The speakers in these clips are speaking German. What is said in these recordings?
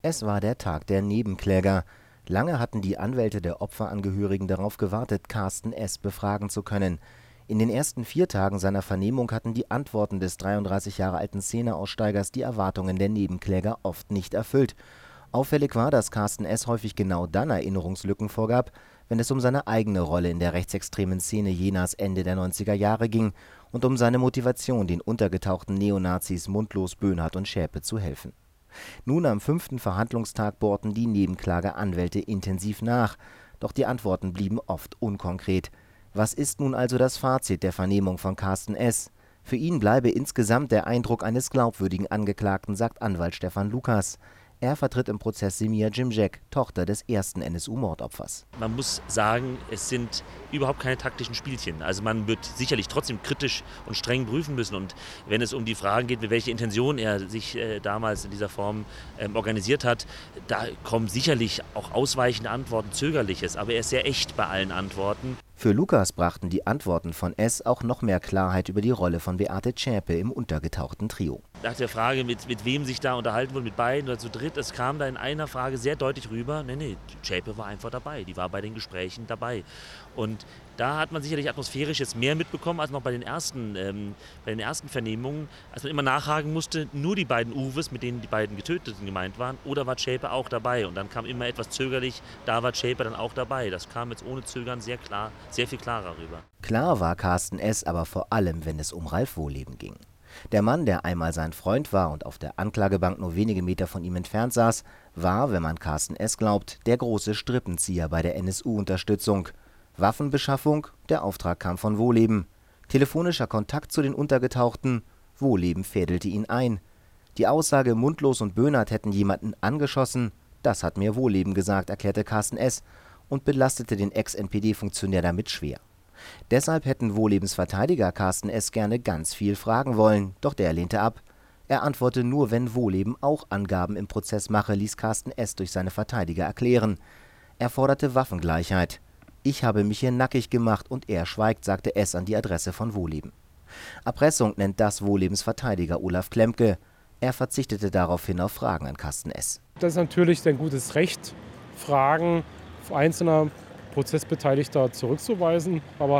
Es war der Tag der Nebenkläger. Lange hatten die Anwälte der Opferangehörigen darauf gewartet, Carsten S. befragen zu können. In den ersten 4 Tagen seiner Vernehmung hatten die Antworten des 33 Jahre alten Szeneaussteigers die Erwartungen der Nebenkläger oft nicht erfüllt. Auffällig war, dass Carsten S. häufig genau dann Erinnerungslücken vorgab, wenn es um seine eigene Rolle in der rechtsextremen Szene Jenas Ende der 90er Jahre ging und um seine Motivation, den untergetauchten Neonazis Mundlos, Böhnhardt und Schäpe zu helfen. Nun am 5. Verhandlungstag bohrten die Nebenklageanwälte intensiv nach, doch die Antworten blieben oft unkonkret. Was ist nun also das Fazit der Vernehmung von Carsten S.? Für ihn bleibe insgesamt der Eindruck eines glaubwürdigen Angeklagten, sagt Anwalt Stefan Lukas. Er vertritt im Prozess Semir Cimcek, Tochter des ersten NSU-Mordopfers. Man muss sagen, es sind überhaupt keine taktischen Spielchen. Also man wird sicherlich trotzdem kritisch und streng prüfen müssen. Und wenn es um die Fragen geht, mit welcher Intention er sich damals in dieser Form organisiert hat, da kommen sicherlich auch ausweichende Antworten, Zögerliches. Aber er ist sehr echt bei allen Antworten. Für Lukas brachten die Antworten von S. auch noch mehr Klarheit über die Rolle von Beate Zschäpe im untergetauchten Trio. Nach der Frage, mit wem sich da unterhalten wurde, mit beiden oder zu dritt, es kam da in einer Frage sehr deutlich rüber, nee, Zschäpe war einfach dabei, die war bei den Gesprächen dabei. Und da hat man sicherlich atmosphärisch jetzt mehr mitbekommen als noch bei den ersten Vernehmungen, als man immer nachhaken musste, nur die beiden Uwes, mit denen die beiden Getöteten gemeint waren, oder war Zschäpe auch dabei? Und dann kam immer etwas zögerlich, da war Zschäpe dann auch dabei. Das kam jetzt ohne Zögern sehr klar, sehr viel klarer rüber. Klar war Carsten S. aber vor allem, wenn es um Ralf Wohleben ging. Der Mann, der einmal sein Freund war und auf der Anklagebank nur wenige Meter von ihm entfernt saß, war, wenn man Carsten S. glaubt, der große Strippenzieher bei der NSU-Unterstützung. Waffenbeschaffung, der Auftrag kam von Wohleben. Telefonischer Kontakt zu den Untergetauchten, Wohleben fädelte ihn ein. Die Aussage, Mundlos und Böhnhardt hätten jemanden angeschossen, das hat mir Wohleben gesagt, erklärte Carsten S. und belastete den Ex-NPD-Funktionär damit schwer. Deshalb hätten Wohlebens Verteidiger Carsten S. gerne ganz viel fragen wollen, doch der lehnte ab. Er antworte nur, wenn Wohleben auch Angaben im Prozess mache, ließ Carsten S. durch seine Verteidiger erklären. Er forderte Waffengleichheit. Ich habe mich hier nackig gemacht und er schweigt, sagte S. an die Adresse von Wohleben. Erpressung nennt das Wohlebens Verteidiger Olaf Klemke. Er verzichtete daraufhin auf Fragen an Carsten S. Das ist natürlich sein gutes Recht, Fragen einzelner Prozessbeteiligter zurückzuweisen. Aber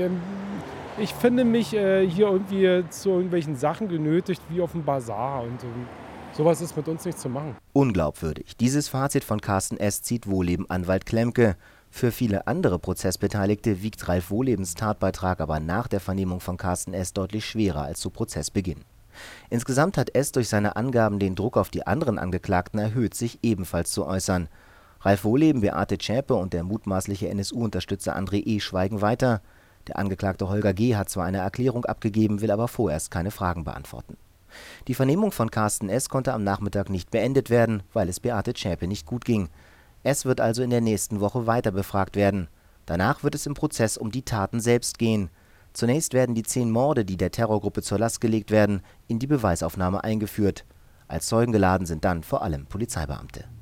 ich finde mich hier irgendwie zu irgendwelchen Sachen genötigt, wie auf dem Basar. Und sowas ist mit uns nicht zu machen. Unglaubwürdig. Dieses Fazit von Carsten S. zieht Wohleben-Anwalt Klemke. Für viele andere Prozessbeteiligte wiegt Ralf Wohlebens Tatbeitrag aber nach der Vernehmung von Carsten S. deutlich schwerer als zu Prozessbeginn. Insgesamt hat S. durch seine Angaben den Druck auf die anderen Angeklagten erhöht, sich ebenfalls zu äußern. Ralf Wohleben, Beate Zschäpe und der mutmaßliche NSU-Unterstützer André E. schweigen weiter. Der Angeklagte Holger G. hat zwar eine Erklärung abgegeben, will aber vorerst keine Fragen beantworten. Die Vernehmung von Carsten S. konnte am Nachmittag nicht beendet werden, weil es Beate Zschäpe nicht gut ging. S. wird also in der nächsten Woche weiter befragt werden. Danach wird es im Prozess um die Taten selbst gehen. Zunächst werden die 10 Morde, die der Terrorgruppe zur Last gelegt werden, in die Beweisaufnahme eingeführt. Als Zeugen geladen sind dann vor allem Polizeibeamte.